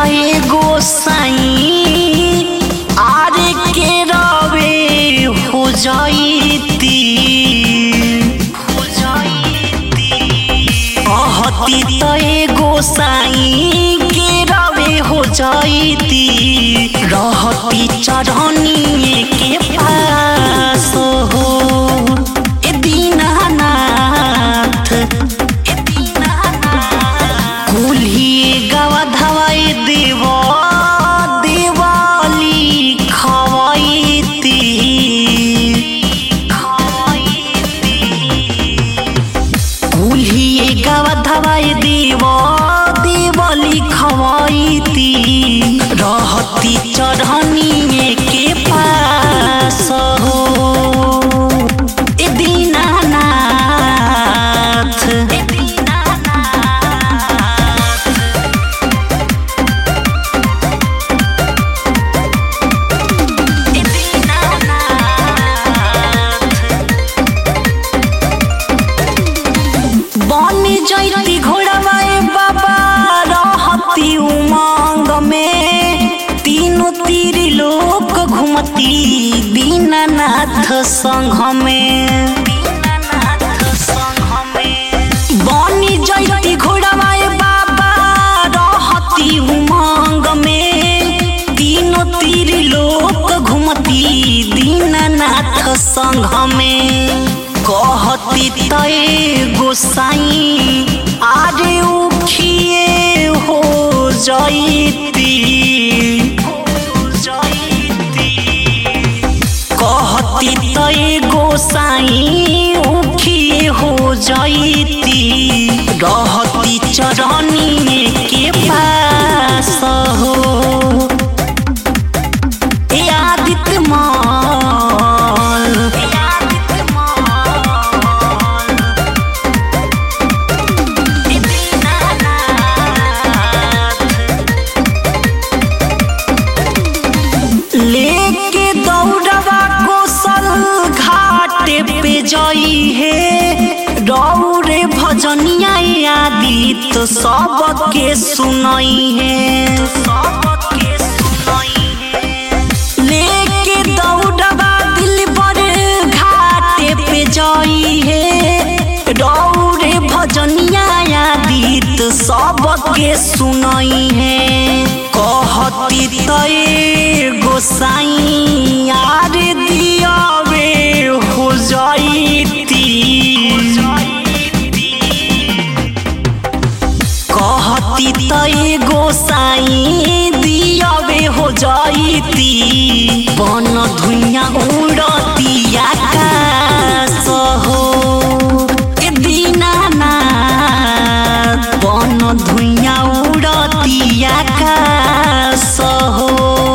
तय गोसाई आरे के रवे हो जाईती अहती तय गोसाई के रवे हो जाईती रहती चढ़नी के पास हो ए दीनानाथ कुल्ही गवा धवाई देव देवाली खवाईती कुल्ही गवा धवाई देव देवाली खवाईती रहती चढ़नी के पास हो ए दीनानाथ बनी जैती घोड़ावाए बाबा रहती उमंग में तीनों तीर लोक घूमती दीनानाथ संघ में बनी जैती घोड़ावाए बाबा रहती उमंग में तीनों तीर लोक घूमती दीनानाथ संघ में कहती तय गोसाई आरे उखिए हो जाईती कहती तय गोसाई उखिए हो जाईती रहती चढ़नी के पास हो ए आदित्य माल लेके दौड़वा कोसल घाटे पे जाई है रौरे भजनिया आदि तो सबके सुनाई है लेके दौड़वा दिल पर घाटे पे जाई है रौरे भजनिया आदि तो सबके सुनाई है कहती तय गोसाई आरे दियावे हो जाईती कहती तय गोसाई दियावे हो जाईती बन धुइया उड़ती आकाश हो ए दीनानाथ बन धुइया उड़ती आकाश हो।